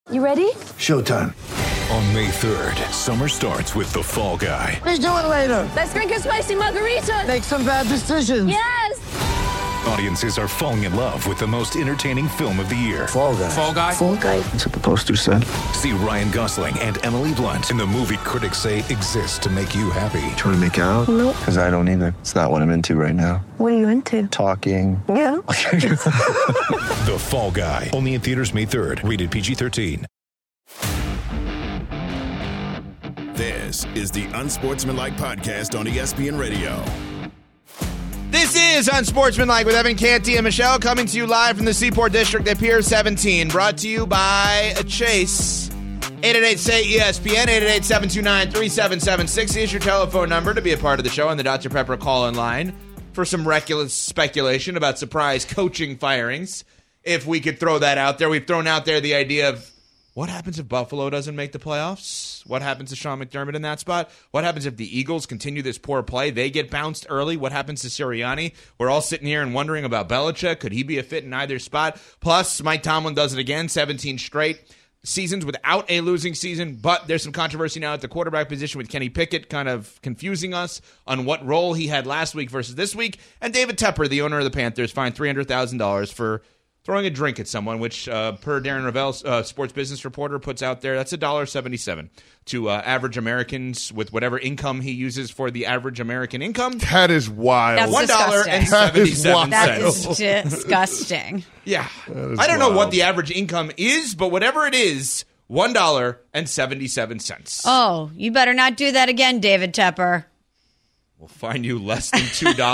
You ready? Showtime. On May 3rd, summer starts with The Fall Guy. Let's do it later. Let's drink a spicy margarita. Make some bad decisions. Yes! Audiences are falling in love with the most entertaining film of the year. Fall Guy. Fall Guy? Fall Guy. That's what the poster said. See Ryan Gosling and Emily Blunt in the movie critics say exists to make you happy. Trying to make it out? Nope. Because I don't either. It's not what I'm into right now. What are you into? Talking. Yeah. The Fall Guy. Only in theaters May 3rd. Rated PG-13. This is the Unsportsmanlike Podcast on ESPN Radio. This is Unsportsmanlike with Evan Canty and Michelle, coming to you live from the Seaport District at Pier 17. Brought to you by Chase. 888-SAY-ESPN, 888-729-3776 is your telephone number to be a part of the show on the Dr. Pepper call-in line for some reckless speculation about surprise coaching firings. If we could throw that out there. We've thrown out there the idea of what happens if Buffalo doesn't make the playoffs? What happens to Sean McDermott in that spot? What happens if the Eagles continue this poor play? They get bounced early. What happens to Sirianni? We're all sitting here and wondering about Belichick. Could he be a fit in either spot? Plus, Mike Tomlin does it again, 17 straight seasons without a losing season, but there's some controversy now at the quarterback position with Kenny Pickett kind of confusing us on what role he had last week versus this week. And David Tepper, the owner of the Panthers, fined $300,000 for throwing a drink at someone, which per Darren Ravel, sports business reporter, puts out there, that's $1.77 to average Americans with whatever income he uses for the average American income. That is wild. That's $1.77. That is disgusting. Yeah. I don't know what the average income is, but whatever it is, $1.77. Oh, you better not do that again, David Tepper. We'll fine you less than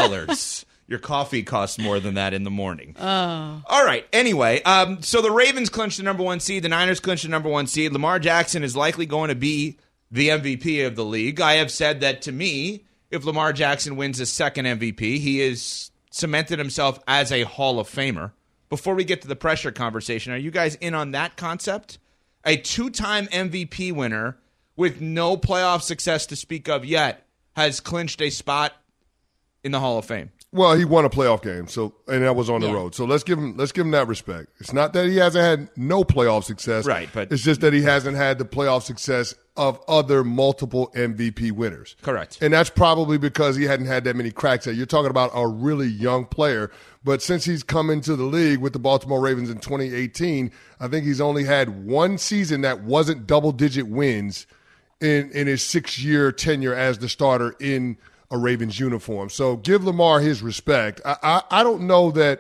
$2. Your coffee costs more than that in the morning. Oh. All right. Anyway, so the Ravens clinched the number one seed. The Niners clinched the number one seed. Lamar Jackson is likely going to be the MVP of the league. I have said that, to me, if Lamar Jackson wins a second MVP, he has cemented himself as a Hall of Famer. Before we get to the pressure conversation, are you guys in on that concept? A two-time MVP winner with no playoff success to speak of yet has clinched a spot in the Hall of Fame. Well, he won a playoff game, and that was on the road. So let's give him that respect. It's not that he hasn't had no playoff success, right? But it's just that he hasn't had the playoff success of other multiple MVP winners. Correct. And that's probably because he hadn't had that many cracks at it. You're talking about a really young player, but since he's come into the league with the Baltimore Ravens in 2018, I think he's only had one season that wasn't double-digit wins in his 6-year tenure as the starter in a Ravens uniform. So give Lamar his respect. I don't know that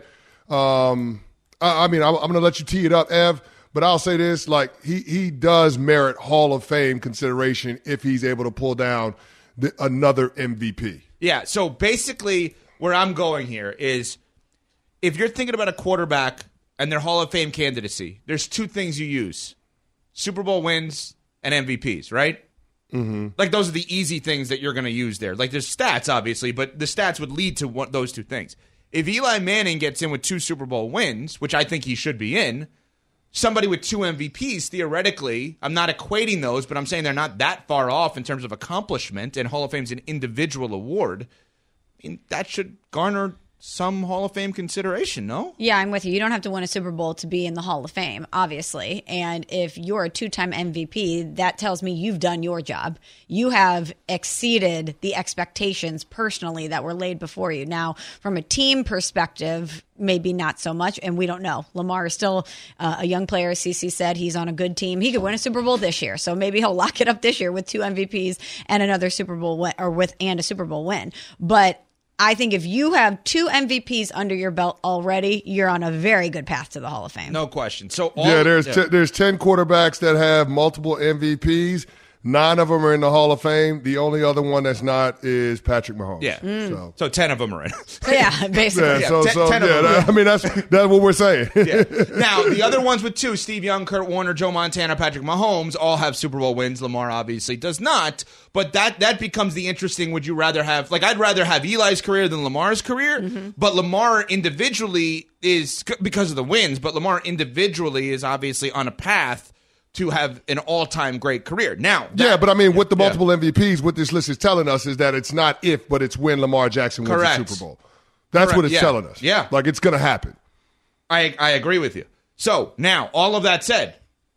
I'm going to let you tee it up, Ev, but I'll say this, like he does merit Hall of Fame consideration if he's able to pull down another MVP. Yeah, so basically where I'm going here is if you're thinking about a quarterback and their Hall of Fame candidacy, there's two things you use: Super Bowl wins and MVPs, right? Mm-hmm. Like, those are the easy things that you're going to use there. Like, there's stats, obviously, but the stats would lead to those two things. If Eli Manning gets in with 2 Super Bowl wins, which I think he should be in, somebody with 2 MVPs, theoretically, I'm not equating those, but I'm saying they're not that far off in terms of accomplishment, and Hall of Fame's an individual award. I mean, that should garner some Hall of Fame consideration, no? Yeah, I'm with you. You don't have to win a Super Bowl to be in the Hall of Fame, obviously. And if you're a 2-time MVP, that tells me you've done your job. You have exceeded the expectations personally that were laid before you. Now, from a team perspective, maybe not so much, and we don't know. Lamar is still a young player. CeCe said he's on a good team. He could win a Super Bowl this year, so maybe he'll lock it up this year with 2 MVPs and another Super Bowl win, and a Super Bowl win. But I think if you have 2 MVPs under your belt already, you're on a very good path to the Hall of Fame. No question. So there's 10 quarterbacks that have multiple MVPs. 9 of them are in the Hall of Fame. The only other one that's not is Patrick Mahomes. Yeah. So 10 of them are in. Yeah, basically. Yeah, 10 of them. I mean, that's what we're saying. Yeah. Now, the other ones with 2, Steve Young, Kurt Warner, Joe Montana, Patrick Mahomes, all have Super Bowl wins. Lamar obviously does not. But that becomes the interesting, would you rather have, like, I'd rather have Eli's career than Lamar's career. But Lamar individually is, because of the wins, but Lamar individually is obviously on a path to have an all-time great career. Now, but I mean, with the multiple MVPs, what this list is telling us is that it's not if, but it's when Lamar Jackson wins the Super Bowl. That's what it's telling us. Yeah. Like, it's going to happen. I agree with you. So, now, all of that said,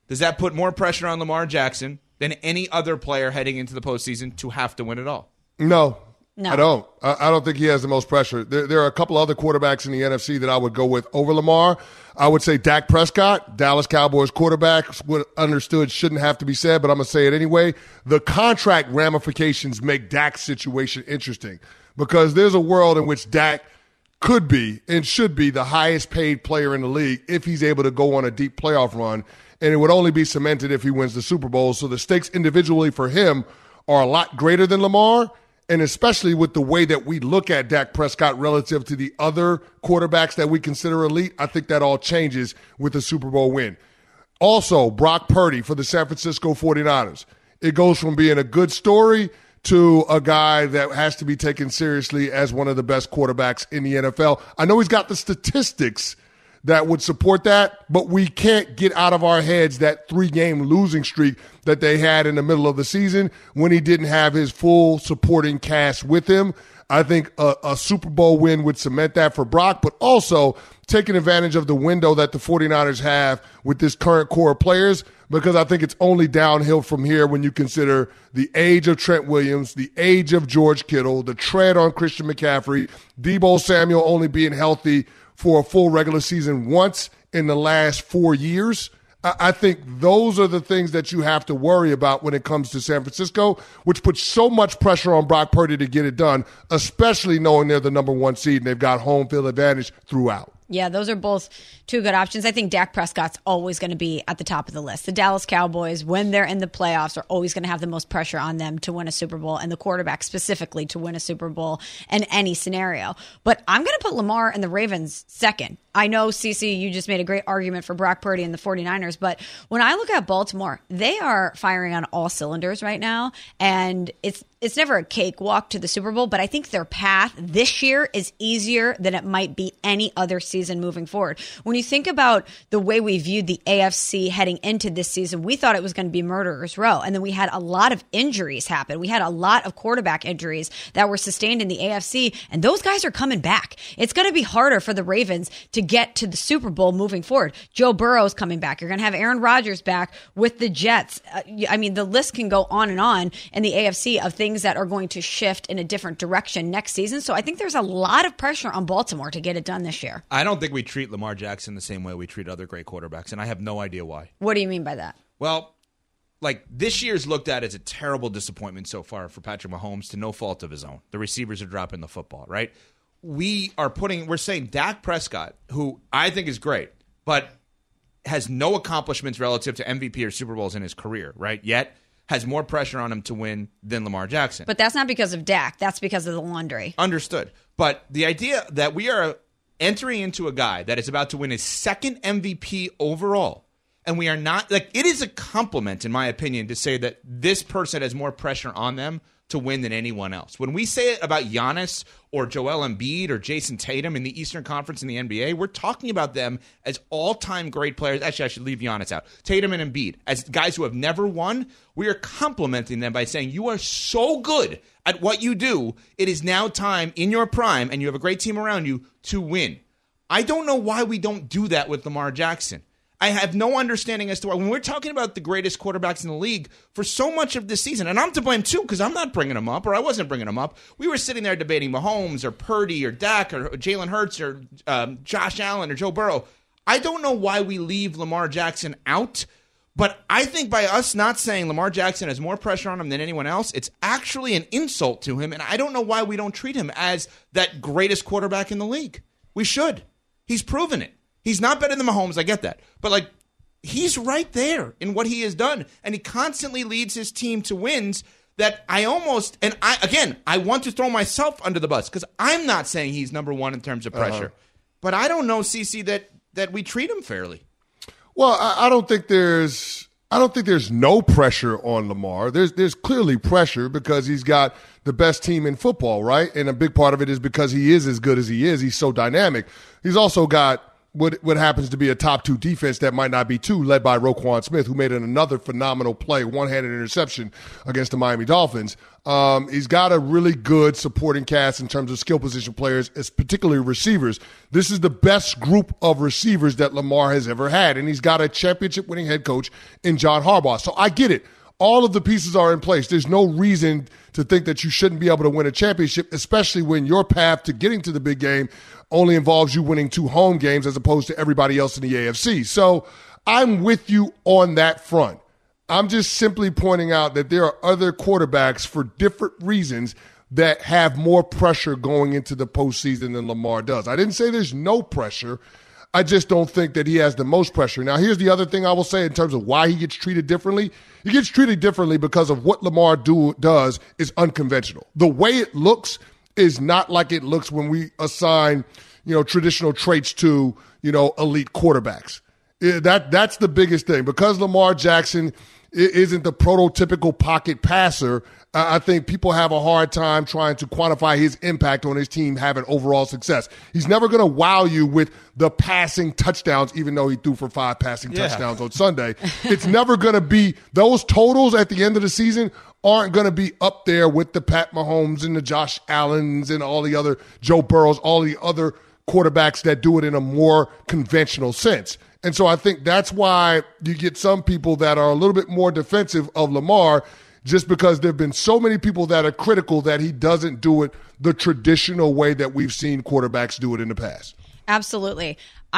does that put more pressure on Lamar Jackson than any other player heading into the postseason to have to win it all? No. No. I don't. I don't think he has the most pressure. There are a couple other quarterbacks in the NFC that I would go with over Lamar. I would say Dak Prescott, Dallas Cowboys quarterback, what understood shouldn't have to be said, but I'm going to say it anyway. The contract ramifications make Dak's situation interesting because there's a world in which Dak could be and should be the highest paid player in the league if he's able to go on a deep playoff run, and it would only be cemented if he wins the Super Bowl. So the stakes individually for him are a lot greater than Lamar. And especially with the way that we look at Dak Prescott relative to the other quarterbacks that we consider elite, I think that all changes with a Super Bowl win. Also, Brock Purdy for the San Francisco 49ers. It goes from being a good story to a guy that has to be taken seriously as one of the best quarterbacks in the NFL. I know he's got the statistics that would support that, but we can't get out of our heads that 3-game losing streak that they had in the middle of the season when he didn't have his full supporting cast with him. I think a Super Bowl win would cement that for Brock, but also taking advantage of the window that the 49ers have with this current core of players, because I think it's only downhill from here when you consider the age of Trent Williams, the age of George Kittle, the tread on Christian McCaffrey, Deebo Samuel only being healthy for a full regular season once in the last 4 years. I think those are the things that you have to worry about when it comes to San Francisco, which puts so much pressure on Brock Purdy to get it done, especially knowing they're the number 1 seed and they've got home field advantage throughout. Yeah, those are both two good options. I think Dak Prescott's always going to be at the top of the list. The Dallas Cowboys, when they're in the playoffs, are always going to have the most pressure on them to win a Super Bowl, and the quarterback specifically to win a Super Bowl in any scenario. But I'm going to put Lamar and the Ravens second. I know, CeCe, you just made a great argument for Brock Purdy and the 49ers, but when I look at Baltimore, they are firing on all cylinders right now, and it's never a cakewalk to the Super Bowl, but I think their path this year is easier than it might be any other season moving forward. When you think about the way we viewed the AFC heading into this season, we thought it was going to be murderer's row, and then we had a lot of injuries happen. We had a lot of quarterback injuries that were sustained in the AFC, and those guys are coming back. It's going to be harder for the Ravens to get to the Super Bowl moving forward. Joe Burrow's coming back. You're going to have Aaron Rodgers back with the Jets. I mean, the list can go on in the AFC of things that are going to shift in a different direction next season. So I think there's a lot of pressure on Baltimore to get it done this year. I don't think we treat Lamar Jackson the same way we treat other great quarterbacks, and I have no idea why. What do you mean by that? Well, like this year's looked at as a terrible disappointment so far for Patrick Mahomes to no fault of his own. The receivers are dropping the football, right? We're saying Dak Prescott, who I think is great, but has no accomplishments relative to MVP or Super Bowls in his career, right? Yet has more pressure on him to win than Lamar Jackson. But that's not because of Dak. That's because of the laundry. Understood. But the idea that we are entering into a guy that is about to win his second MVP overall, and we are not, like, it is a compliment, in my opinion, to say that this person has more pressure on them to win than anyone else. When we say it about Giannis or Joel Embiid or Jason Tatum in the Eastern Conference in the NBA, we're talking about them as all-time great players. Actually, I should leave Giannis out. Tatum and Embiid, as guys who have never won, we are complimenting them by saying, you are so good at what you do, it is now time in your prime, and you have a great team around you, to win. I don't know why we don't do that with Lamar Jackson. I have no understanding as to why. When we're talking about the greatest quarterbacks in the league for so much of this season, and I'm to blame too because I'm not bringing them up, or I wasn't bringing them up. We were sitting there debating Mahomes or Purdy or Dak or Jalen Hurts or Josh Allen or Joe Burrow. I don't know why we leave Lamar Jackson out, but I think by us not saying Lamar Jackson has more pressure on him than anyone else, it's actually an insult to him, and I don't know why we don't treat him as that greatest quarterback in the league. We should. He's proven it. He's not better than Mahomes, I get that. But, like, he's right there in what he has done. And he constantly leads his team to wins that I want to throw myself under the bus because I'm not saying he's number one in terms of pressure. But I don't know, CeCe, that we treat him fairly. Well, I don't think there's no pressure on Lamar. There's clearly pressure because he's got the best team in football, right? And a big part of it is because he is as good as he is. He's so dynamic. He's also got what happens to be a top 2 defense that might not be 2, led by Roquan Smith, who made another phenomenal play, one-handed interception against the Miami Dolphins. He's got a really good supporting cast in terms of skill position players, particularly receivers. This is the best group of receivers that Lamar has ever had, and he's got a championship-winning head coach in John Harbaugh. So I get it. All of the pieces are in place. There's no reason to think that you shouldn't be able to win a championship, especially when your path to getting to the big game only involves you winning 2 home games as opposed to everybody else in the AFC. So I'm with you on that front. I'm just simply pointing out that there are other quarterbacks for different reasons that have more pressure going into the postseason than Lamar does. I didn't say there's no pressure. I just don't think that he has the most pressure. Now, here's the other thing I will say in terms of why he gets treated differently. He gets treated differently because of what Lamar does is unconventional. The way it looks is not like it looks when we assign, traditional traits to, elite quarterbacks. That's the biggest thing. Because Lamar Jackson isn't the prototypical pocket passer, I think people have a hard time trying to quantify his impact on his team having overall success. He's never going to wow you with the passing touchdowns, even though he threw for 5 passing touchdowns on Sunday. It's never going to be – those totals at the end of the season aren't going to be up there with the Pat Mahomes and the Josh Allens and all the other Joe Burrows, all the other quarterbacks that do it in a more conventional sense. And so I think that's why you get some people that are a little bit more defensive of Lamar, just because there have been so many people that are critical that he doesn't do it the traditional way that we've seen quarterbacks do it in the past. Absolutely.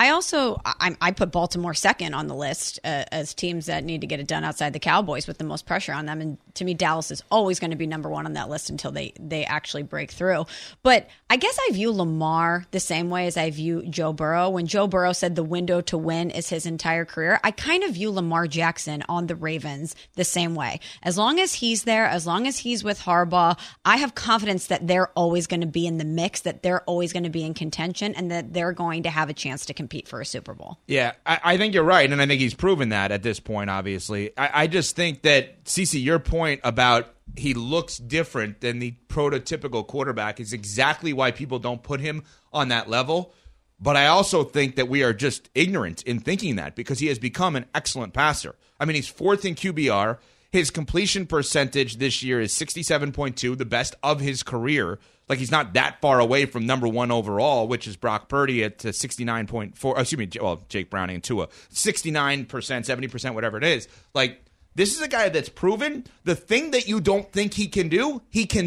I put Baltimore second on the list as teams that need to get it done outside the Cowboys with the most pressure on them. And to me, Dallas is always going to be number 1 on that list until they actually break through. But I guess I view Lamar the same way as I view Joe Burrow. When Joe Burrow said the window to win is his entire career, I kind of view Lamar Jackson on the Ravens the same way. As long as he's there, as long as he's with Harbaugh, I have confidence that they're always going to be in the mix, that they're always going to be in contention, and that they're going to have a chance to compete for a Super Bowl. Yeah, I think you're right, and I think he's proven that at this point, obviously. I just think that, Cece, your point about he looks different than the prototypical quarterback is exactly why people don't put him on that level. But I also think that we are just ignorant in thinking that, because he has become an excellent passer. I mean, he's 4th in QBR. His completion percentage this year is 67.2, the best of his career. Like, he's not that far away from number 1 overall, which is Brock Purdy at 69.4. Excuse me, well, Jake Browning and Tua. 69%, 70%, whatever it is. Like, this is a guy that's proven the thing that you don't think he can do,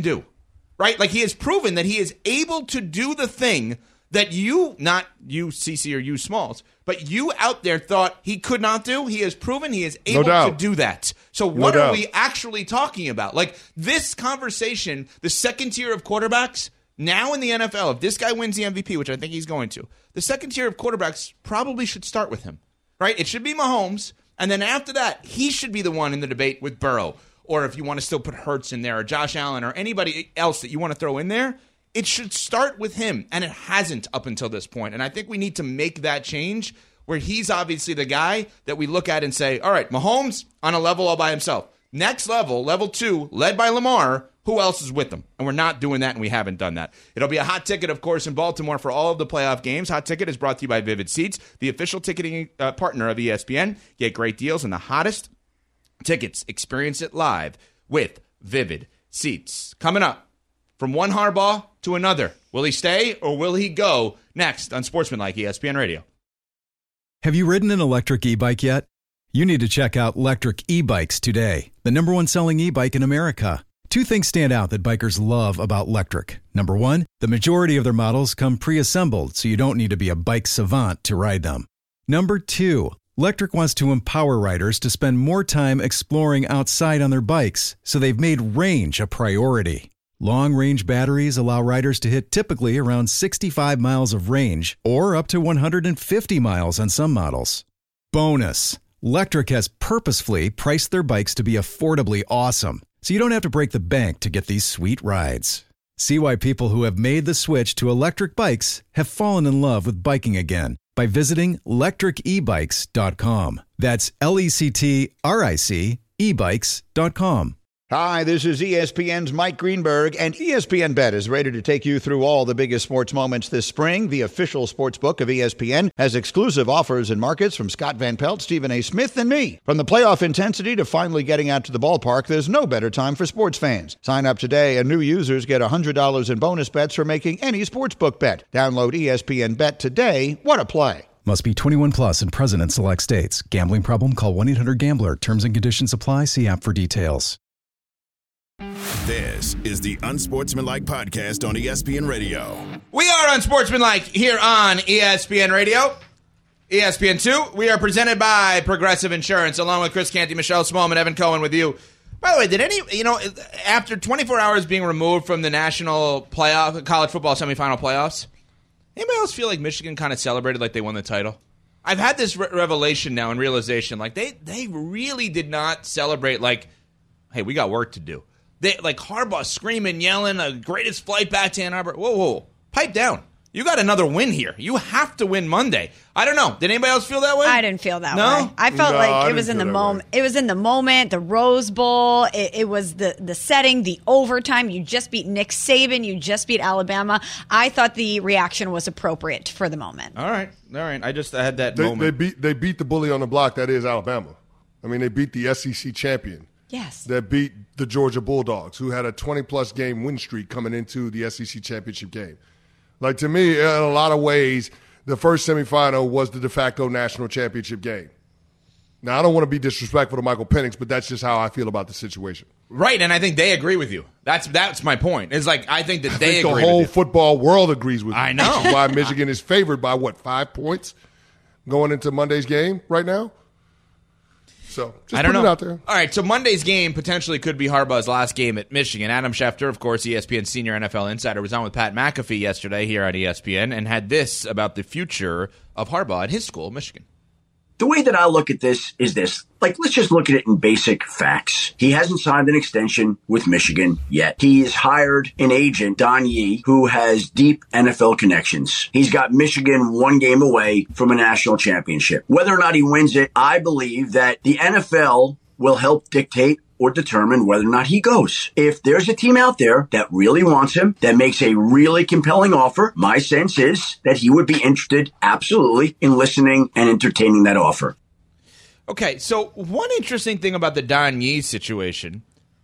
right? Like, he has proven that he is able to do the thing that you, not you, CC, or you, Smalls, but you out there thought he could not do. He has proven he is able to do that. So what are we actually talking about? Like, this conversation, the second tier of quarterbacks now in the NFL, if this guy wins the MVP, which I think he's going to, the second tier of quarterbacks probably should start with him, right? It should be Mahomes, and then after that, he should be the one in the debate with Burrow, or if you want to still put Hurts in there, or Josh Allen, or anybody else that you want to throw in there. It should start with him, and it hasn't up until this point. And I think we need to make that change where he's obviously the guy that we look at and say, all right, Mahomes on a level all by himself. Next level, level 2, led by Lamar, who else is with him? And we're not doing that, and we haven't done that. It'll be a hot ticket, of course, in Baltimore for all of the playoff games. Hot Ticket is brought to you by Vivid Seats, the official ticketing partner of ESPN. Get great deals and the hottest tickets. Experience it live with Vivid Seats. Coming up, from one Harbaugh to another. Will he stay or will he go? Next on Sportsmanlike ESPN Radio. Have you ridden an electric e-bike yet? You need to check out Lectric E-Bikes today, the #1 selling e-bike in America. 2 things stand out that bikers love about Lectric. Number 1, the majority of their models come pre-assembled, so you don't need to be a bike savant to ride them. Number 2, Lectric wants to empower riders to spend more time exploring outside on their bikes, so they've made range a priority. Long-range batteries allow riders to hit typically around 65 miles of range or up to 150 miles on some models. Bonus, Lectric has purposefully priced their bikes to be affordably awesome, so you don't have to break the bank to get these sweet rides. See why people who have made the switch to electric bikes have fallen in love with biking again by visiting lectricebikes.com. That's LECTRIC ebikes.com. Hi, this is ESPN's Mike Greenberg, and ESPN Bet is ready to take you through all the biggest sports moments this spring. The official sports book of ESPN has exclusive offers and markets from Scott Van Pelt, Stephen A. Smith, and me. From the playoff intensity to finally getting out to the ballpark, there's no better time for sports fans. Sign up today, and new users get $100 in bonus bets for making any sportsbook bet. Download ESPN Bet today. What a play. Must be 21 plus and present in select states. Gambling problem? Call 1-800-GAMBLER. Terms and conditions apply. See app for details. This is the Unsportsmanlike Podcast on ESPN Radio. We are Unsportsmanlike here on ESPN Radio. ESPN2, we are presented by Progressive Insurance, along with Chris Canty, Michelle Smallman, Evan Cohen with you. By the way, after 24 hours being removed from the national playoff, college football semifinal playoffs, anybody else feel like Michigan kind of celebrated like they won the title? I've had this revelation now and realization, like they really did not celebrate like, hey, we got work to do. They like Harbaugh screaming, yelling, the greatest flight back to Ann Arbor. Whoa, pipe down. You got another win here. You have to win Monday. I don't know. Did anybody else feel that way? I didn't feel that way. I felt like it was in the moment. It was in the moment. The Rose Bowl. It was the setting, the overtime. You just beat Nick Saban. You just beat Alabama. I thought the reaction was appropriate for the moment. All right. I had that moment. They beat the bully on the block. That is Alabama. I mean, they beat the SEC champion. Yes. That beat the Georgia Bulldogs, who had a 20-plus game win streak coming into the SEC championship game. Like, to me, in a lot of ways, the first semifinal was the de facto national championship game. Now, I don't want to be disrespectful to Michael Penix, but that's just how I feel about the situation. Right, and I think they agree with you. That's my point. It's like I think that they agree with you. The whole football world agrees with you. I know. Which is why Michigan is favored by, 5 points going into Monday's game right now? So, just put it out there. All right, so Monday's game potentially could be Harbaugh's last game at Michigan. Adam Schefter, of course, ESPN senior NFL insider, was on with Pat McAfee yesterday here on ESPN and had this about the future of Harbaugh at his school, Michigan. The way that I look at this is this. Let's just look at it in basic facts. He hasn't signed an extension with Michigan yet. He has hired an agent, Don Yee, who has deep NFL connections. He's got Michigan one game away from a national championship. Whether or not he wins it, I believe that the NFL will help dictate or determine whether or not he goes. If there's a team out there that really wants him, that makes a really compelling offer, my sense is that he would be interested absolutely in listening and entertaining that offer. Okay, so one interesting thing about the Don Yee situation,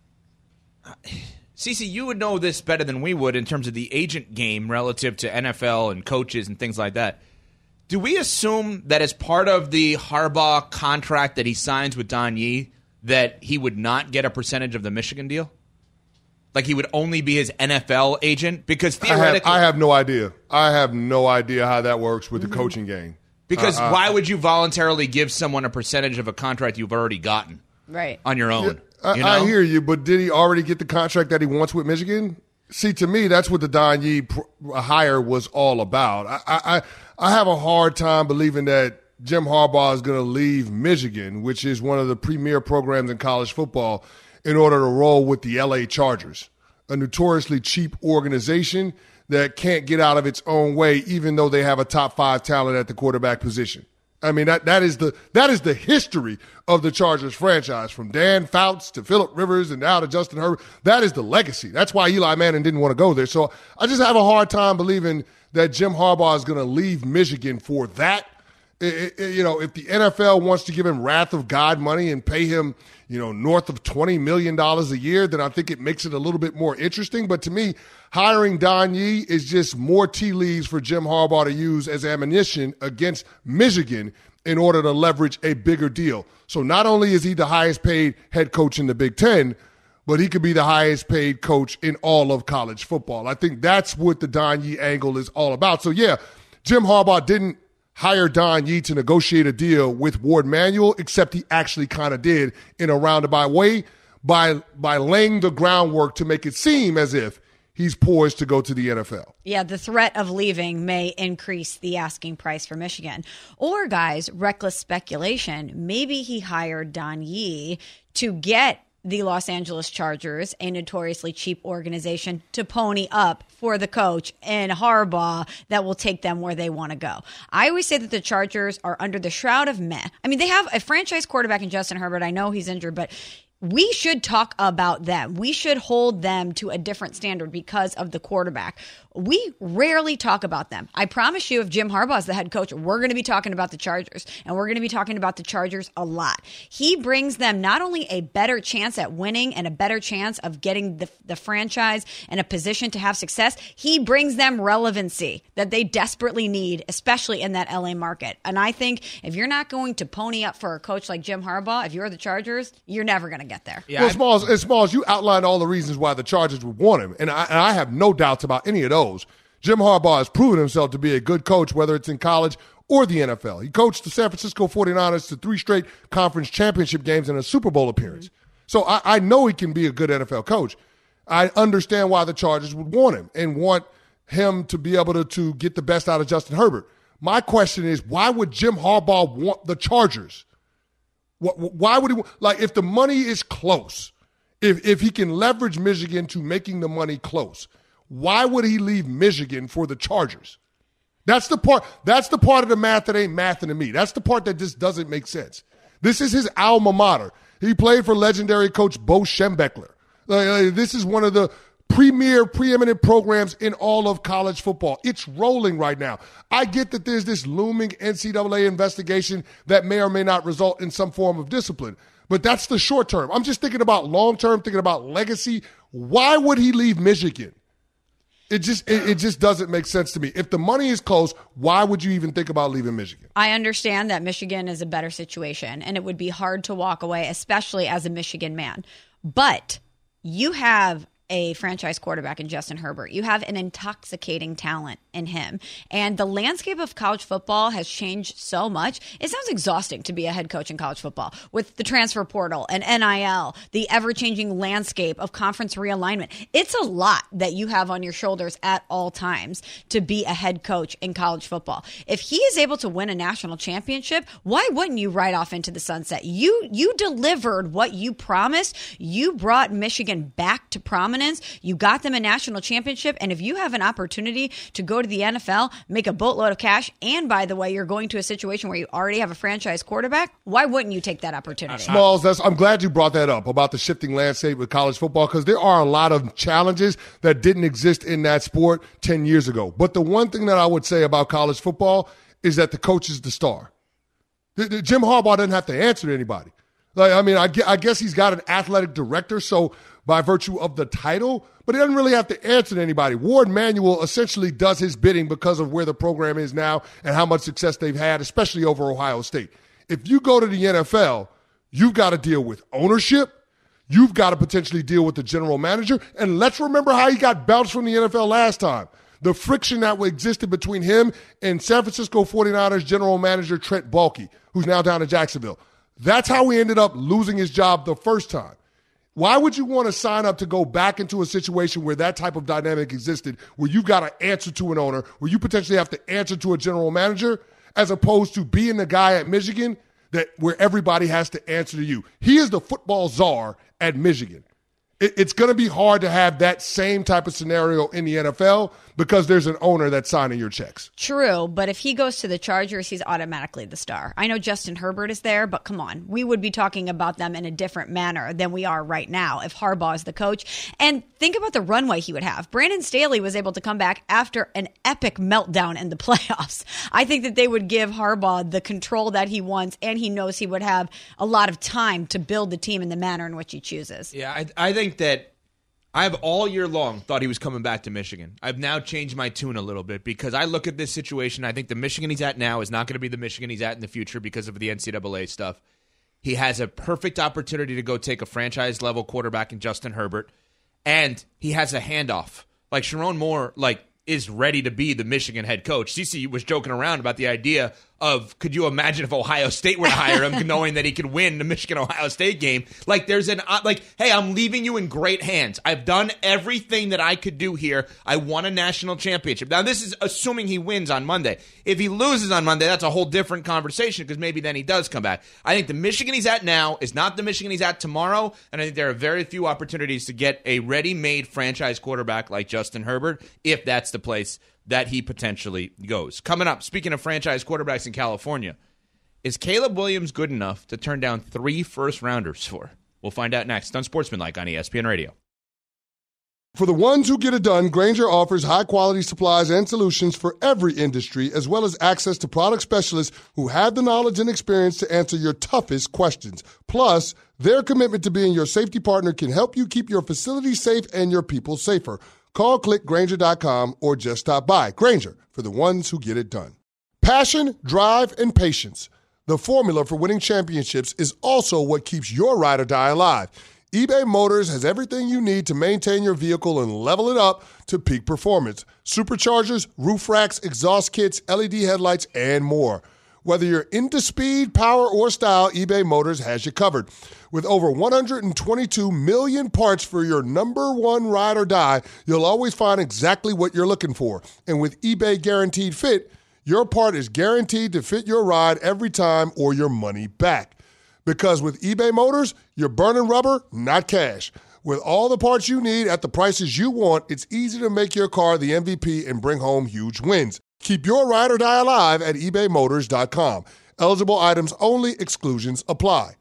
Cece, you would know this better than we would in terms of the agent game relative to NFL and coaches and things like that. Do we assume that as part of the Harbaugh contract that he signs with Don Yee, that he would not get a percentage of the Michigan deal? Like he would only be his NFL agent? Because theoretically... I have no idea. I have no idea how that works with the coaching game. Because why would you voluntarily give someone a percentage of a contract you've already gotten on your own? Yeah, I hear you, but did he already get the contract that he wants with Michigan? See, to me, that's what the Don Yee hire was all about. I have a hard time believing that Jim Harbaugh is going to leave Michigan, which is one of the premier programs in college football, in order to roll with the LA Chargers, a notoriously cheap organization that can't get out of its own way, even though they have a top 5 talent at the quarterback position. I mean, that is the history of the Chargers franchise, from Dan Fouts to Phillip Rivers and now to Justin Herbert. That is the legacy. That's why Eli Manning didn't want to go there. So I just have a hard time believing that Jim Harbaugh is going to leave Michigan for that. If the NFL wants to give him wrath of God money and pay him, north of $20 million a year, then I think it makes it a little bit more interesting. But to me, hiring Don Yee is just more tea leaves for Jim Harbaugh to use as ammunition against Michigan in order to leverage a bigger deal. So not only is he the highest paid head coach in the Big Ten, but he could be the highest paid coach in all of college football. I think that's what the Don Yee angle is all about. So yeah, Jim Harbaugh didn't hire Don Yee to negotiate a deal with Ward Manuel, except he actually kind of did in a roundabout way by laying the groundwork to make it seem as if he's poised to go to the NFL. Yeah, the threat of leaving may increase the asking price for Michigan. Or, guys, reckless speculation, maybe he hired Don Yee to get the Los Angeles Chargers, a notoriously cheap organization, to pony up for the coach and Harbaugh that will take them where they want to go. I always say that the Chargers are under the shroud of meh. I mean, they have a franchise quarterback in Justin Herbert. I know he's injured, but we should talk about them. We should hold them to a different standard because of the quarterback. We rarely talk about them. I promise you, if Jim Harbaugh is the head coach, we're going to be talking about the Chargers, and we're going to be talking about the Chargers a lot. He brings them not only a better chance at winning and a better chance of getting the franchise in a position to have success, he brings them relevancy that they desperately need, especially in that LA market. And I think if you're not going to pony up for a coach like Jim Harbaugh, if you're the Chargers, you're never going to get there. Yeah, Smalls, you outlined all the reasons why the Chargers would want him, and I have no doubts about any of those. Jim Harbaugh has proven himself to be a good coach, whether it's in college or the NFL. He coached the San Francisco 49ers to 3 straight conference championship games and a Super Bowl appearance. So I know he can be a good NFL coach. I understand why the Chargers would want him and want him to be able to get the best out of Justin Herbert. My question is, why would Jim Harbaugh want the Chargers? Why would he – like, if the money is close, if he can leverage Michigan to making the money close, why would he leave Michigan for the Chargers? That's the part of the math that ain't mathing to me. That's the part that just doesn't make sense. This is his alma mater. He played for legendary coach Bo Schembechler. This is one of the preeminent programs in all of college football. It's rolling right now. I get that there's this looming NCAA investigation that may or may not result in some form of discipline, but that's the short term. I'm just thinking about long term, thinking about legacy. Why would he leave Michigan? It just doesn't make sense to me. If the money is close, why would you even think about leaving Michigan? I understand that Michigan is a better situation, and it would be hard to walk away, especially as a Michigan man. But you have a franchise quarterback in Justin Herbert. You have an intoxicating talent in him. And the landscape of college football has changed so much. It sounds exhausting to be a head coach in college football with the transfer portal and NIL, the ever-changing landscape of conference realignment. It's a lot that you have on your shoulders at all times to be a head coach in college football. If he is able to win a national championship, why wouldn't you ride off into the sunset? You delivered what you promised. You brought Michigan back to prominence. You got them a national championship. And if you have an opportunity to go to the NFL, make a boatload of cash, and by the way, you're going to a situation where you already have a franchise quarterback, why wouldn't you take that opportunity? Smalls, I'm glad you brought that up about the shifting landscape with college football, because there are a lot of challenges that didn't exist in that sport 10 years ago. But the one thing that I would say about college football is that the coach is the star. Jim Harbaugh doesn't have to answer to anybody. I guess he's got an athletic director, so by virtue of the title, but he doesn't really have to answer to anybody. Warde Manuel essentially does his bidding because of where the program is now and how much success they've had, especially over Ohio State. If you go to the NFL, you've got to deal with ownership. You've got to potentially deal with the general manager. And let's remember how he got bounced from the NFL last time. The friction that existed between him and San Francisco 49ers general manager Trent Baalke, who's now down in Jacksonville. That's how he ended up losing his job the first time. Why would you want to sign up to go back into a situation where that type of dynamic existed, where you've got to answer to an owner, where you potentially have to answer to a general manager, as opposed to being the guy at Michigan where everybody has to answer to you? He is the football czar at Michigan. It's going to be hard to have that same type of scenario in the NFL because there's an owner that's signing your checks. True, but if he goes to the Chargers, he's automatically the star. I know Justin Herbert is there, but come on. We would be talking about them in a different manner than we are right now if Harbaugh is the coach. And think about the runway he would have. Brandon Staley was able to come back after an epic meltdown in the playoffs. I think that they would give Harbaugh the control that he wants, and he knows he would have a lot of time to build the team in the manner in which he chooses. Yeah, I think that I've all year long thought he was coming back to Michigan. I've now changed my tune a little bit because I look at this situation. I think the Michigan he's at now is not going to be the Michigan he's at in the future because of the NCAA stuff. He has a perfect opportunity to go take a franchise-level quarterback in Justin Herbert, and he has a handoff. Like, Sharon Moore, is ready to be the Michigan head coach. CeCe was joking around about the idea of, could you imagine if Ohio State were to hire him, knowing that he could win the Michigan-Ohio State game? There's hey, I'm leaving you in great hands. I've done everything that I could do here. I won a national championship. Now, this is assuming he wins on Monday. If he loses on Monday, that's a whole different conversation because maybe then he does come back. I think the Michigan he's at now is not the Michigan he's at tomorrow, and I think there are very few opportunities to get a ready-made franchise quarterback like Justin Herbert if that's the place that he potentially goes. Coming up, speaking of franchise quarterbacks in California, is Caleb Williams good enough to turn down 3 first-rounders for? We'll find out next on Sportsmanlike on ESPN Radio. For the ones who get it done, Grainger offers high-quality supplies and solutions for every industry, as well as access to product specialists who have the knowledge and experience to answer your toughest questions. Plus, their commitment to being your safety partner can help you keep your facility safe and your people safer. Call, click Grainger.com, or just stop by. Grainger, for the ones who get it done. Passion, drive, and patience. The formula for winning championships is also what keeps your ride or die alive. eBay Motors has everything you need to maintain your vehicle and level it up to peak performance. Superchargers, roof racks, exhaust kits, LED headlights, and more. Whether you're into speed, power, or style, eBay Motors has you covered. With over 122 million parts for your number one ride or die, you'll always find exactly what you're looking for. And with eBay Guaranteed Fit, your part is guaranteed to fit your ride every time or your money back. Because with eBay Motors, you're burning rubber, not cash. With all the parts you need at the prices you want, it's easy to make your car the MVP and bring home huge wins. Keep your ride or die alive at ebaymotors.com. Eligible items only. Exclusions apply.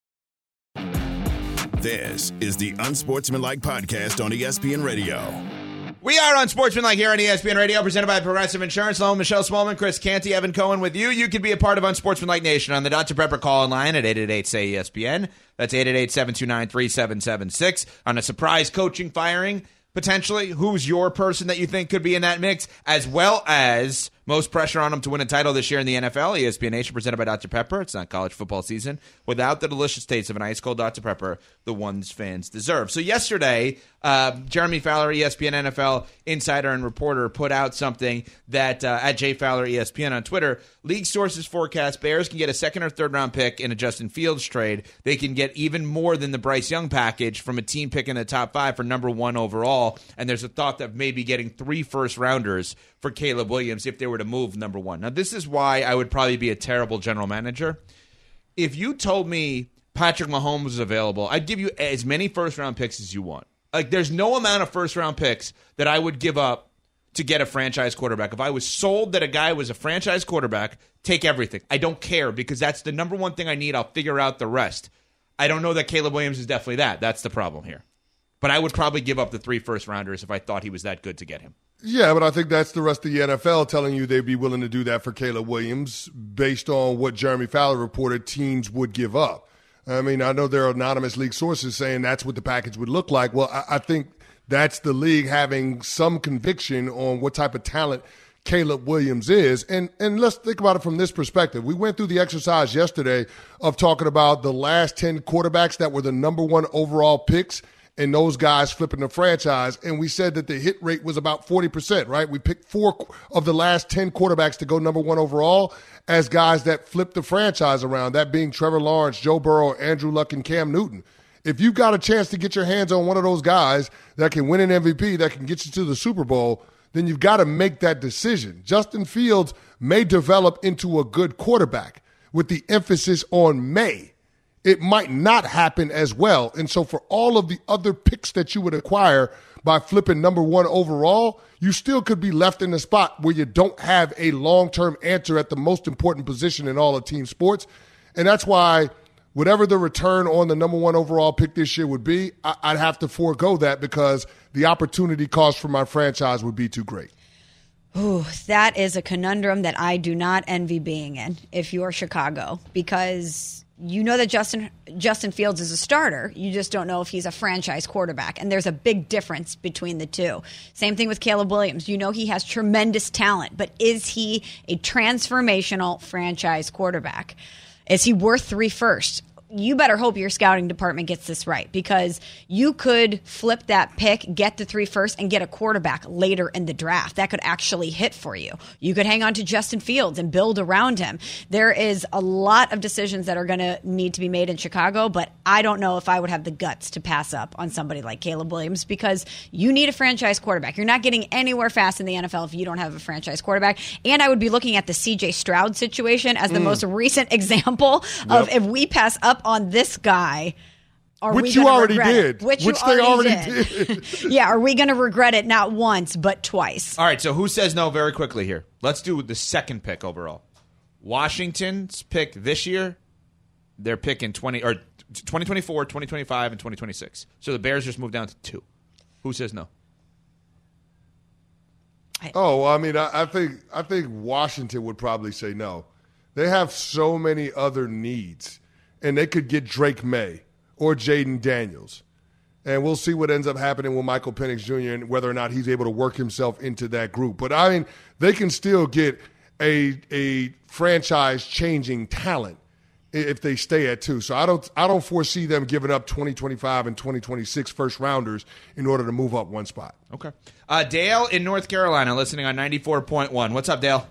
This is the Unsportsmanlike Podcast on ESPN Radio. We are on Sportsmanlike here on ESPN Radio, presented by Progressive Insurance. Hello, Michelle Smallman, Chris Canty, Evan Cohen with you. You can be a part of Unsportsmanlike Nation on the Dr. Pepper call-in line at 888-SAY-ESPN. That's 888-729-3776. On a surprise coaching firing, potentially, who's your person that you think could be in that mix, as well as most pressure on him to win a title this year in the NFL. ESPN Nation presented by Dr. Pepper. It's not college football season without the delicious taste of an ice-cold Dr. Pepper, the ones fans deserve. So yesterday, Jeremy Fowler, ESPN NFL insider and reporter, put out something that, at JFowlerESPN on Twitter, league sources forecast Bears can get a second or third round pick in a Justin Fields trade. They can get even more than the Bryce Young package from a team pick in the top 5 for number 1 overall. And there's a thought of maybe getting 3 first-rounders for Caleb Williams if they were to move number 1. Now, this is why I would probably be a terrible general manager. If you told me Patrick Mahomes was available, I'd give you as many first-round picks as you want. Like, there's no amount of first-round picks that I would give up to get a franchise quarterback. If I was sold that a guy was a franchise quarterback, take everything. I don't care, because that's the number one thing I need. I'll figure out the rest. I don't know that Caleb Williams is definitely that. That's the problem here. But I would probably give up the 3 first-rounders if I thought he was that good to get him. Yeah, but I think that's the rest of the NFL telling you they'd be willing to do that for Caleb Williams based on what Jeremy Fowler reported teams would give up. I mean, I know there are anonymous league sources saying that's what the package would look like. Well, I think that's the league having some conviction on what type of talent Caleb Williams is. And let's think about it from this perspective. We went through the exercise yesterday of talking about the last 10 quarterbacks that were the number 1 overall picks, and those guys flipping the franchise. And we said that the hit rate was about 40%, right? We picked 4 of the last 10 quarterbacks to go number 1 overall as guys that flipped the franchise around, that being Trevor Lawrence, Joe Burrow, Andrew Luck, and Cam Newton. If you've got a chance to get your hands on one of those guys that can win an MVP, that can get you to the Super Bowl, then you've got to make that decision. Justin Fields may develop into a good quarterback with the emphasis on may. It might not happen as well. And so for all of the other picks that you would acquire by flipping number 1 overall, you still could be left in a spot where you don't have a long-term answer at the most important position in all of team sports. And that's why whatever the return on the number 1 overall pick this year would be, I'd have to forego that because the opportunity cost for my franchise would be too great. Ooh, that is a conundrum that I do not envy being in if you're Chicago, because you know that Justin Fields is a starter. You just don't know if he's a franchise quarterback. And there's a big difference between the two. Same thing with Caleb Williams. You know he has tremendous talent, but is he a transformational franchise quarterback? Is he worth 3 firsts? You better hope your scouting department gets this right, because you could flip that pick, get the 3 firsts, and get a quarterback later in the draft. That could actually hit for you. You could hang on to Justin Fields and build around him. There is a lot of decisions that are going to need to be made in Chicago, but I don't know if I would have the guts to pass up on somebody like Caleb Williams, because you need a franchise quarterback. You're not getting anywhere fast in the NFL if you don't have a franchise quarterback. And I would be looking at the C.J. Stroud situation as the most recent example of if we pass up on this guy, which you already did. Which they already did. Yeah, are we going to regret it not once but twice? All right, so who says no very quickly here? Let's do the second pick overall. Washington's pick this year, their pick in 2024, 2025, and 2026. So the Bears just moved down to 2. Who says no? I think Washington would probably say no. They have so many other needs, and they could get Drake May or Jaden Daniels. And we'll see what ends up happening with Michael Penix Jr. and whether or not he's able to work himself into that group. But, I mean, they can still get a franchise-changing talent if they stay at 2. So I don't foresee them giving up 2025 and 2026 first-rounders in order to move up one spot. Okay. Dale in North Carolina listening on 94.1. What's up, Dale?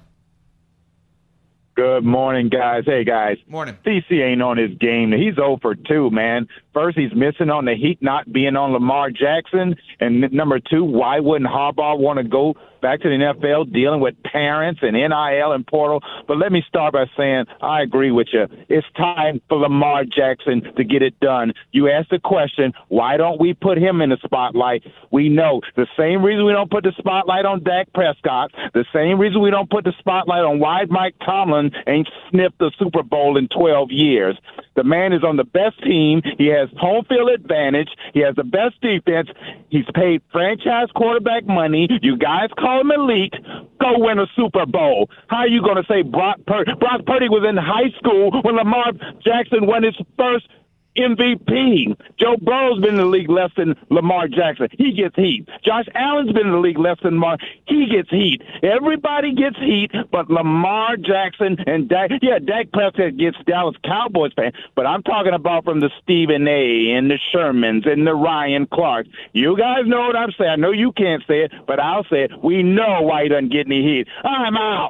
Good morning, guys. Hey, guys. Morning. CC ain't on his game. He's 0 for 2, man. First, he's missing on the Heat not being on Lamar Jackson. And number 2, why wouldn't Harbaugh want to go back to the NFL dealing with parents and NIL and portal? But let me start by saying I agree with you. It's time for Lamar Jackson to get it done. You asked the question, why don't we put him in the spotlight? We know the same reason we don't put the spotlight on Dak Prescott, the same reason we don't put the spotlight on why Mike Tomlin ain't sniffed the Super Bowl in 12 years. The man is on the best team. He has home field advantage. He has the best defense. He's paid franchise quarterback money. You guys call him elite. Go win a Super Bowl. How are you going to say Brock Purdy? Brock Purdy was in high school when Lamar Jackson won his first MVP. Joe Burrow's been in the league less than Lamar Jackson. He gets heat. Josh Allen's been in the league less than Lamar. He gets heat. Everybody gets heat, but Lamar Jackson and Dak. Yeah, Dak Prescott gets Dallas Cowboys fans, but I'm talking about from the Stephen A. and the Shermans and the Ryan Clarks. You guys know what I'm saying. I know you can't say it, but I'll say it. We know why he doesn't get any heat. I'm out.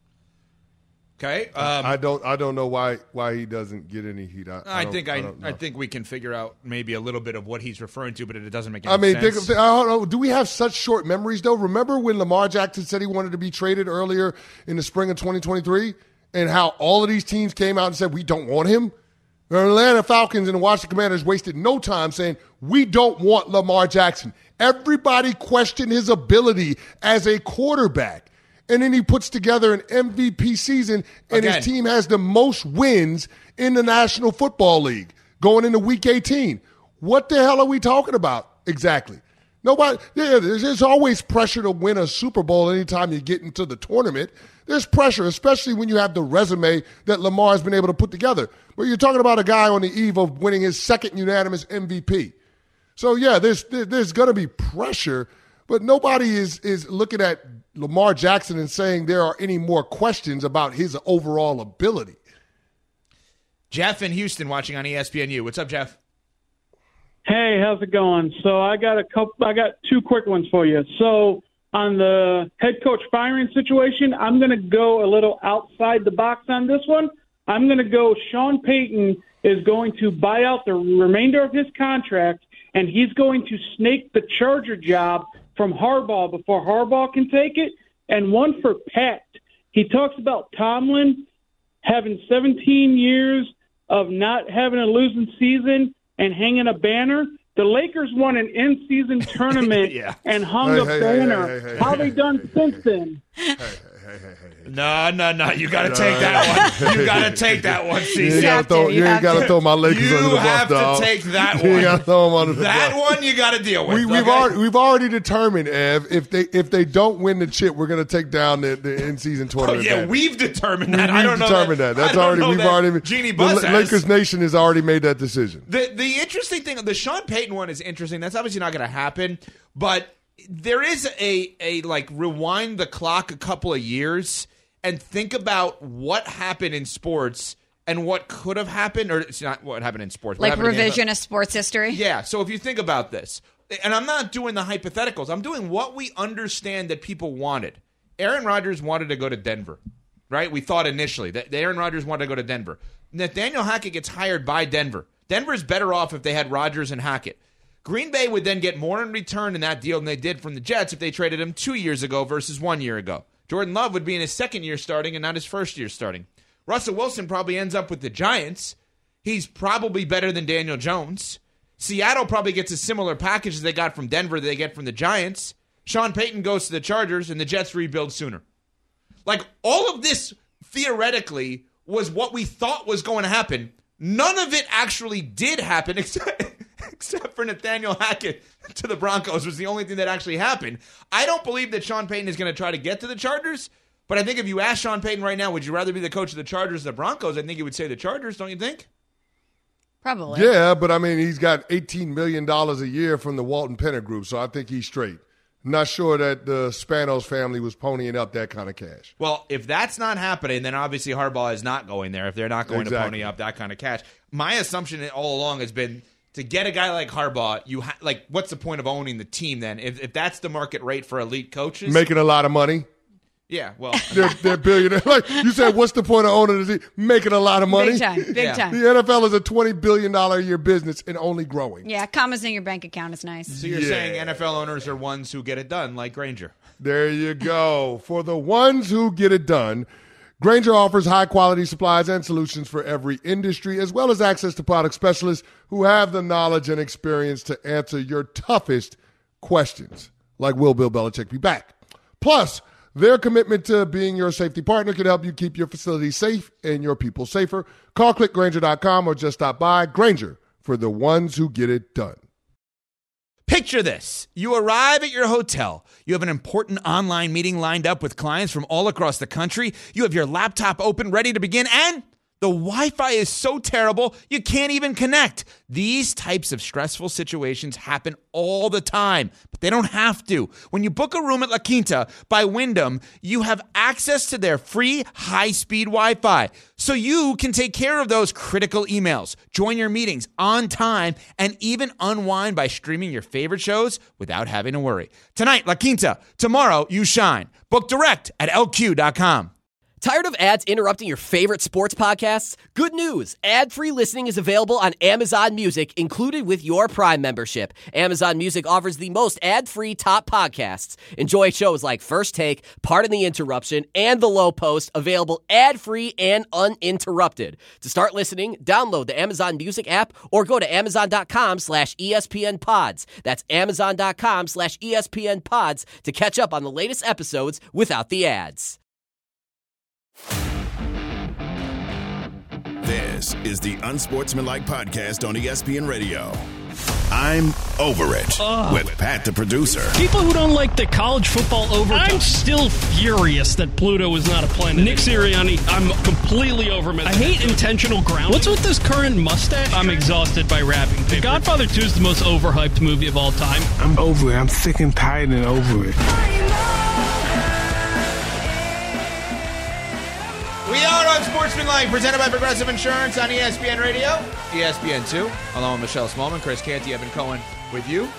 Okay. I don't know why he doesn't get any heat. I think we can figure out maybe a little bit of what he's referring to, but it doesn't make any sense. I don't know. Do we have such short memories, though? Remember when Lamar Jackson said he wanted to be traded earlier in the spring of 2023 and how all of these teams came out and said, we don't want him? The Atlanta Falcons and the Washington Commanders wasted no time saying, we don't want Lamar Jackson. Everybody questioned his ability as a quarterback. And then he puts together an MVP season, and his team has the most wins in the National Football League going into Week 18. What the hell are we talking about exactly? Nobody. Yeah, there's always pressure to win a Super Bowl anytime you get into the tournament. There's pressure, especially when you have the resume that Lamar has been able to put together. But you're talking about a guy on the eve of winning his second unanimous MVP. So, yeah, there's going to be pressure, but nobody is looking at Lamar Jackson and saying there are any more questions about his overall ability. Jeff in Houston watching on ESPNU. What's up, Jeff? Hey, how's it going? So I got 2 quick ones for you. So on the head coach firing situation, I'm going to go a little outside the box on this one. I'm going to go Sean Payton is going to buy out the remainder of his contract, and he's going to snake the Charger job from Harbaugh before Harbaugh can take it. And one for Pat. He talks about Tomlin having 17 years of not having a losing season and hanging a banner. The Lakers won an in-season tournament and hung a banner. How they done since then? No. You got to take that one. You got to take that one, CC. You ain't got to throw my Lakers under the bus, You have dog. to take that one. You ain't got to throw them under the bus. That one you got to deal with. We've already determined, Ev, if they don't win the chip, we're going to take down the in-season tournament. Oh, yeah, we've determined that. I don't know determined that. That's already. We've already. Genie Buzz the Lakers Nation has already made that decision. The interesting thing, the Sean Payton one is interesting. That's obviously not going to happen, but there is a like rewind the clock a couple of years and think about what happened in sports and what could have happened, or it's not what happened in sports. Like revisionist sports history? Yeah, so if you think about this, and I'm not doing the hypotheticals, I'm doing what we understand that people wanted. Aaron Rodgers wanted to go to Denver, right? We thought initially that Aaron Rodgers wanted to go to Denver. Nathaniel Hackett gets hired by Denver. Denver's better off if they had Rodgers and Hackett. Green Bay would then get more in return in that deal than they did from the Jets if they traded him 2 years ago versus 1 year ago. Jordan Love would be in his second year starting and not his first year starting. Russell Wilson probably ends up with the Giants. He's probably better than Daniel Jones. Seattle probably gets a similar package as they got from Denver that they get from the Giants. Sean Payton goes to the Chargers, and the Jets rebuild sooner. Like, all of this, theoretically, was what we thought was going to happen None of it actually did happen except for Nathaniel Hackett to the Broncos was the only thing that actually happened. I don't believe that Sean Payton is going to try to get to the Chargers, but I think if you ask Sean Payton right now, would you rather be the coach of the Chargers or the Broncos, I think he would say the Chargers, don't you think? Probably. Yeah, but I mean, he's got $18 million a year from the Walton Penner Group, so I think he's straight. Not sure that the Spanos family was ponying up that kind of cash. Well, if that's not happening, then obviously Harbaugh is not going there if they're not going to pony up that kind of cash. My assumption all along has been to get a guy like Harbaugh, what's the point of owning the team then? If that's the market rate for elite coaches? Making a lot of money. Yeah, well. They're billionaires. Like you said, what's the point of owning the team? Making a lot of money. Big time. The NFL is a $20 billion a year business and only growing. Yeah, commas in your bank account is nice. So you're saying NFL owners are ones who get it done, like Grainger. There you go. For the ones who get it done, Grainger offers high-quality supplies and solutions for every industry, as well as access to product specialists who have the knowledge and experience to answer your toughest questions, like will Bill Belichick be back? Plus, their commitment to being your safety partner can help you keep your facility safe and your people safer. Call clickgrainger.com or just stop by. Grainger, for the ones who get it done. Picture this. You arrive at your hotel. You have an important online meeting lined up with clients from all across the country. You have your laptop open, ready to begin, and the Wi-Fi is so terrible, you can't even connect. These types of stressful situations happen all the time, but they don't have to. When you book a room at La Quinta by Wyndham, you have access to their free high-speed Wi-Fi, so you can take care of those critical emails, join your meetings on time, and even unwind by streaming your favorite shows without having to worry. Tonight, La Quinta. Tomorrow, you shine. Book direct at LQ.com. Tired of ads interrupting your favorite sports podcasts? Good news! Ad-free listening is available on Amazon Music, included with your Prime membership. Amazon Music offers the most ad-free top podcasts. Enjoy shows like First Take, Pardon the Interruption, and The Low Post, available ad-free and uninterrupted. To start listening, download the Amazon Music app or go to amazon.com/ESPN Pods. That's amazon.com/ESPN Pods to catch up on the latest episodes without the ads. This is the Unsportsmanlike Podcast on ESPN Radio. I'm Over It with Pat the producer. People who don't like the college football overtime. I'm still furious that Pluto is not a planet. Nick Sirianni, I'm completely over it. I hate intentional grounding. What's with this current mustache? I'm exhausted by rapping. The Godfather 2 is the most overhyped movie of all time. I'm over it. I'm sick and tired and over it. We are on Sportsmanlike, presented by Progressive Insurance on ESPN Radio, ESPN2, along with Michelle Smallman, Chris Canty, Evan Cohen with you.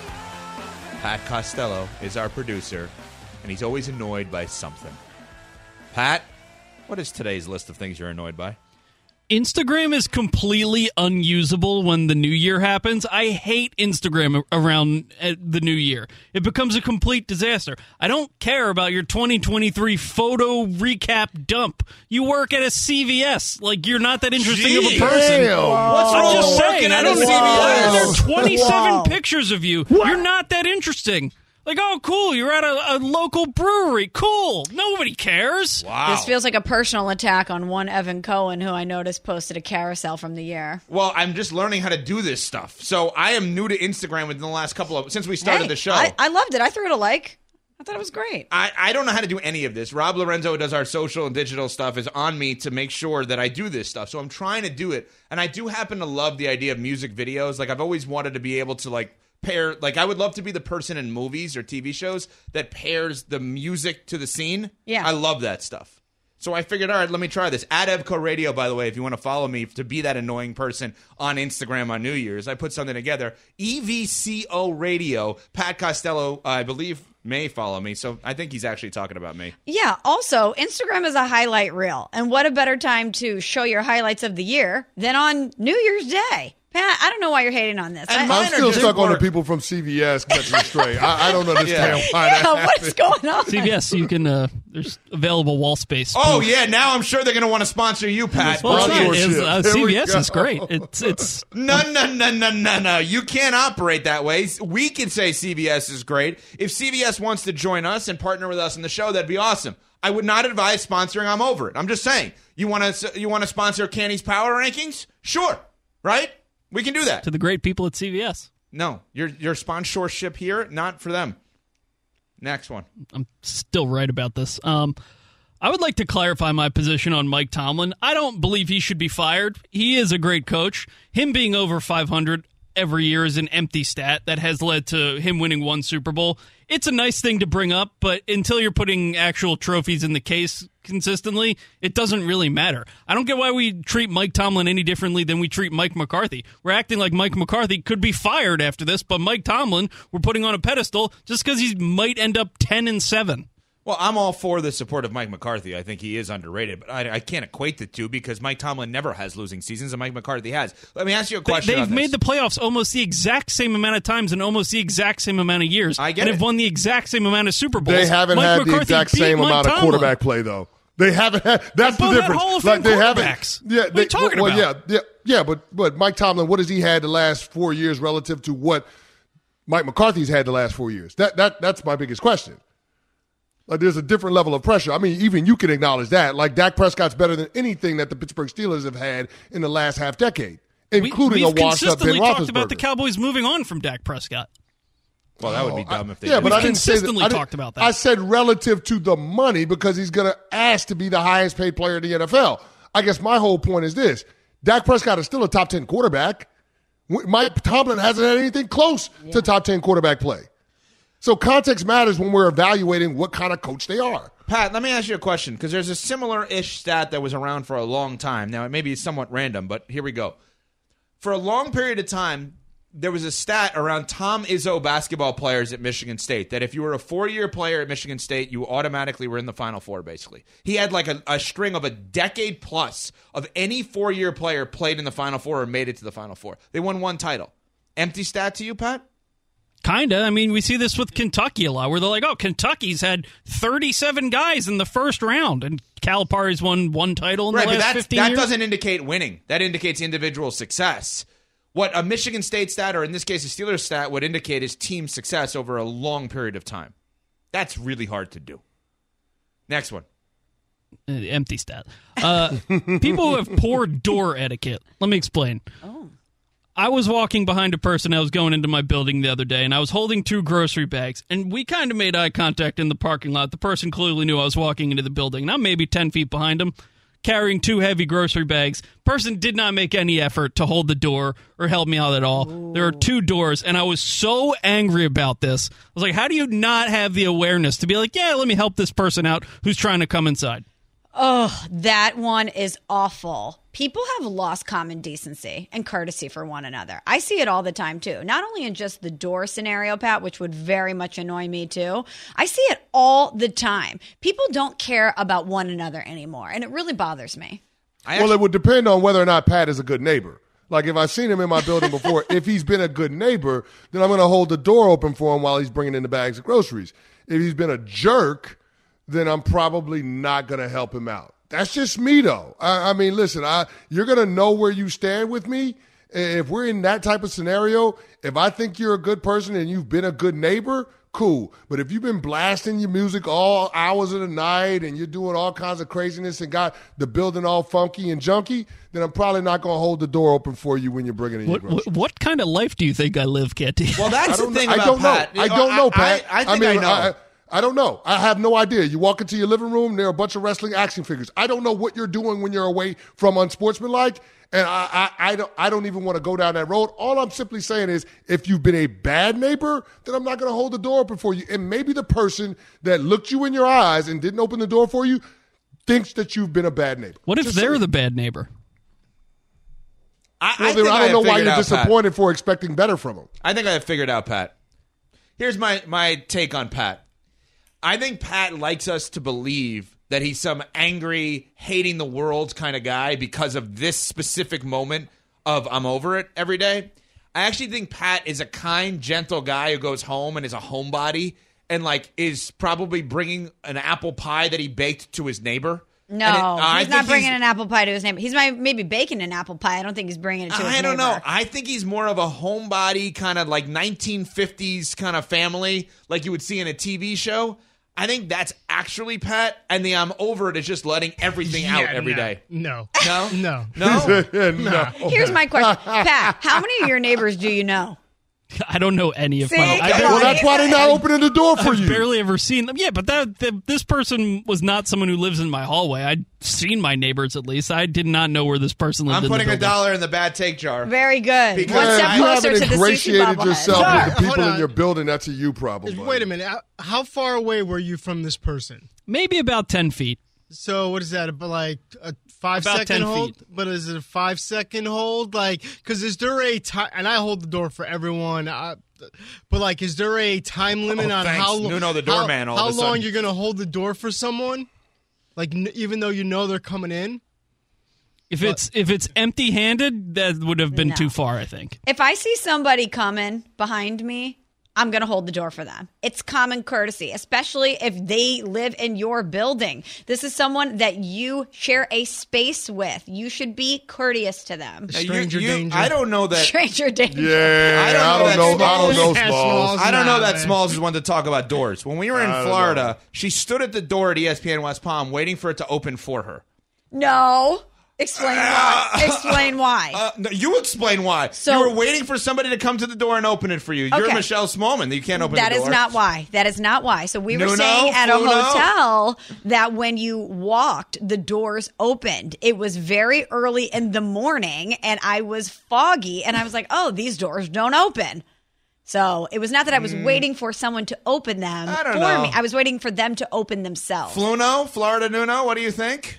Pat Costello is our producer, and he's always annoyed by something. Pat, what is today's list of things you're annoyed by? Instagram is completely unusable when the new year happens. I hate Instagram around the new year. It becomes a complete disaster. I don't care about your 2023 photo recap dump. You work at a CVS. Like, you're not that interesting of a person. What's wrong with working at a CVS? There are 27 pictures of you. What? You're not that interesting. Like, oh, cool, you're at a local brewery. Cool. Nobody cares. Wow. This feels like a personal attack on one Evan Cohen, who I noticed posted a carousel from the year. Well, I'm just learning how to do this stuff. So I am new to Instagram within the last since we started the show. I loved it. I threw it a like. I thought it was great. I don't know how to do any of this. Rob Lorenzo, who does our social and digital stuff, is on me to make sure that I do this stuff. So I'm trying to do it. And I do happen to love the idea of music videos. Like, I've always wanted to be able to, pair, I would love to be the person in movies or TV shows that pairs the music to the scene. Yeah. I love that stuff. So I figured, all right, let me try this. At Evco Radio, by the way, if you want to follow me to be that annoying person on Instagram on New Year's, I put something together. EVCO Radio. Pat Costello, I believe, may follow me. So I think he's actually talking about me. Yeah. Also, Instagram is a highlight reel. And what a better time to show your highlights of the year than on New Year's Day. Pat, I don't know why you're hating on this. I'm still stuck on the people from CVS catching me straight. I don't understand why that happened. What's going on? CVS, you can, there's available wall space. Oh, yeah, now I'm sure they're going to want to sponsor you, Pat. Well, CVS is great. It's No. You can't operate that way. We can say CVS is great. If CVS wants to join us and partner with us in the show, that'd be awesome. I would not advise sponsoring. I'm over it. I'm just saying. You want to sponsor Canny's Power Rankings? Sure. Right? We can do that. To the great people at CVS. No, your sponsorship here, not for them. Next one. I'm still right about this. I would like to clarify my position on Mike Tomlin. I don't believe he should be fired. He is a great coach. Him being over 500 every year is an empty stat that has led to him winning one Super Bowl. It's a nice thing to bring up, but until you're putting actual trophies in the case consistently, it doesn't really matter. I don't get why we treat Mike Tomlin any differently than we treat Mike McCarthy. We're acting like Mike McCarthy could be fired after this, but Mike Tomlin we're putting on a pedestal just because he might end up 10-7. Well, I'm all for the support of Mike McCarthy. I think he is underrated, but I can't equate the two because Mike Tomlin never has losing seasons, and Mike McCarthy has. Let me ask you a question. They've made the playoffs almost the exact same amount of times and almost the exact same amount of years. I get and have won the exact same amount of Super Bowls. They haven't had the exact same amount of quarterback play, though. They haven't had. That's the difference. Hall of Fame quarterbacks. Yeah, what are you talking about? Yeah. But Mike Tomlin, what has he had the last 4 years relative to what Mike McCarthy's had the last 4 years? That's my biggest question. Like, there's a different level of pressure. I mean, even you can acknowledge that. Like, Dak Prescott's better than anything that the Pittsburgh Steelers have had in the last half decade, including a washed-up Ben Roethlisberger. We've consistently talked about the Cowboys moving on from Dak Prescott. Well, that would be dumb if they did. did. But I consistently talked about that. I said relative to the money because he's going to ask to be the highest paid player in the NFL. I guess my whole point is this. Dak Prescott is still a top 10 quarterback. Mike Tomlin hasn't had anything close to top 10 quarterback play. So context matters when we're evaluating what kind of coach they are. Pat, let me ask you a question because there's a similar-ish stat that was around for a long time. Now, it may be somewhat random, but here we go. For a long period of time, there was a stat around Tom Izzo basketball players at Michigan State that if you were a 4-year player at Michigan State, you automatically were in the Final Four, basically. He had like a string of a decade plus of any 4-year player played in the Final Four or made it to the Final Four. They won one title. Empty stat to you, Pat? Kinda. I mean, we see this with Kentucky a lot, where they're like, oh, Kentucky's had 37 guys in the first round, and Calipari's won one title in the last 15 years. That doesn't indicate winning. That indicates individual success. What a Michigan State stat, or in this case a Steelers stat, would indicate is team success over a long period of time. That's really hard to do. Next one. Empty stat. People who have poor door etiquette. Let me explain. Oh. I was walking behind a person I was going into my building the other day, and I was holding 2 grocery bags, and we kind of made eye contact in the parking lot. The person clearly knew I was walking into the building, and I'm maybe 10 feet behind him, carrying 2 heavy grocery bags. Person did not make any effort to hold the door or help me out at all. Ooh. There are 2 doors, and I was so angry about this. I was like, how do you not have the awareness to be like, yeah, let me help this person out who's trying to come inside? Oh, that one is awful. People have lost common decency and courtesy for one another. I see it all the time, too. Not only in just the door scenario, Pat, which would very much annoy me, too. I see it all the time. People don't care about one another anymore, and it really bothers me. Well, it would depend on whether or not Pat is a good neighbor. Like, if I've seen him in my building before, if he's been a good neighbor, then I'm going to hold the door open for him while he's bringing in the bags of groceries. If he's been a jerk, then I'm probably not going to help him out. That's just me, though. I mean, listen, you're going to know where you stand with me. If we're in that type of scenario, if I think you're a good person and you've been a good neighbor, cool. But if you've been blasting your music all hours of the night and you're doing all kinds of craziness and got the building all funky and junky, then I'm probably not going to hold the door open for you when you're bringing in your groceries. What kind of life do you think I live, Ketty? Well, that's the thing about Pat. I don't know, Pat. I think I know. I don't know. I have no idea. You walk into your living room, there are a bunch of wrestling action figures. I don't know what you're doing when you're away from unsportsmanlike, and I don't even want to go down that road. All I'm simply saying is if you've been a bad neighbor, then I'm not going to hold the door open for you. And maybe the person that looked you in your eyes and didn't open the door for you thinks that you've been a bad neighbor. What if they're the bad neighbor? I don't know why you're disappointed for expecting better from them. I think I have figured out Pat. Here's my take on Pat. I think Pat likes us to believe that he's some angry, hating the world kind of guy because of this specific moment of I'm over it every day. I actually think Pat is a kind, gentle guy who goes home and is a homebody and like is probably bringing an apple pie that he baked to his neighbor. No, he's not bringing an apple pie to his neighbor. He's maybe baking an apple pie. I don't think he's bringing it to his neighbor. I don't know. I think he's more of a homebody kind of like 1950s kind of family like you would see in a TV show. I think that's actually Pat, and the I'm over it is just letting everything out every day. No. No? No. No? Here's my question. Pat, how many of your neighbors do you know? I don't know any of See? my. Well, that's why they're not opening the door for I've you. barely ever seen them. Yeah, but this person was not someone who lives in my hallway. I'd seen my neighbors at least. I did not know where this person lived. I'm putting in the $1 in the bad take jar. Very good. Because One step you closer haven't to the sushi ingratiated bobblehead. yourself with the Hold people in on. your building. That's a you problem. buddy. Wait a minute. How far away were you from this person? Maybe about 10 feet. So what is that? About like a 5 About second 10 hold? feet. But is it a 5 second hold? Like, because is there a time? And I hold the door for everyone. But like, is there a time limit on thanks. how long? Nuno, the doorman, all How of a long sudden. you're gonna hold the door for someone? Like, even though you know they're coming in. If it's empty-handed, that would have been too far, I think. If I see somebody coming behind me, I'm going to hold the door for them. It's common courtesy, especially if they live in your building. This is someone that you share a space with. You should be courteous to them. Stranger danger. I don't know that. Stranger danger. Yeah, I don't know, Smalls. I don't know that man. Smalls is one to talk about doors. When we were in Florida, she stood at the door at ESPN West Palm waiting for it to open for her. No. Explain why. Explain why. No, you explain why. So- you were waiting for somebody to come to the door and open it for you. You're Okay. Michelle Smallman. You can't open That the door. is not why. That is not why. So we were Nuno, staying at a Fluno. hotel that when you walked, the doors opened. It was very early in the morning and I was foggy and I was like, oh, these doors don't open. So it was not that I was waiting for someone to open them I don't for know. me. I was waiting for them to open themselves. Fluno, Florida Nuno, what do you think?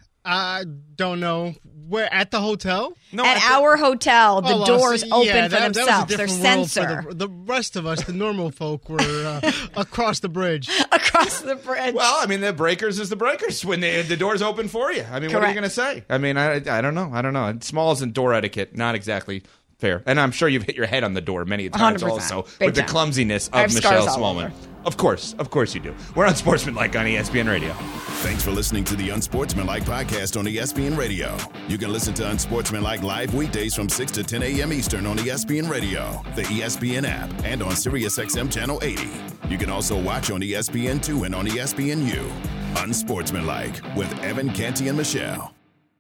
I don't know. Where at the hotel? No, at our hotel, the doors open yeah, for that themselves. was a They're different world for sensor. the rest of us, the normal folk, were across the bridge. Across the bridge. Well, I mean, the breakers is the breakers when the doors open for you. I mean, what are you Correct. going to say? I mean, I don't know. Smalls and door etiquette, not exactly fair. And I'm sure you've hit your head on the door many times 100%. also Big with the time. clumsiness I of have Michelle scars all Smallman. over. Of course you do. We're on Sportsmanlike on ESPN Radio. Thanks for listening to the Unsportsmanlike podcast on ESPN Radio. You can listen to Unsportsmanlike live weekdays from 6 to 10 a.m. Eastern on ESPN Radio, the ESPN app, and on SiriusXM Channel 80. You can also watch on ESPN2 and on ESPNU. Unsportsmanlike with Evan Canty and Michelle.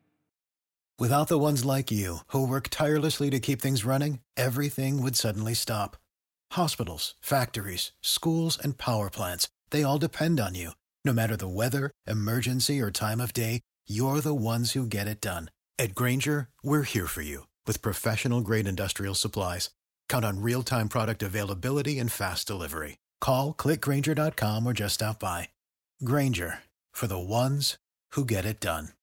Without the ones like you, who work tirelessly to keep things running, everything would suddenly stop. Hospitals, factories, schools, and power plants, they all depend on you. No matter the weather, emergency, or time of day, you're the ones who get it done. At Grainger, we're here for you with professional-grade industrial supplies. Count on real-time product availability and fast delivery. Call, click Grainger.com, or just stop by. Grainger, for the ones who get it done.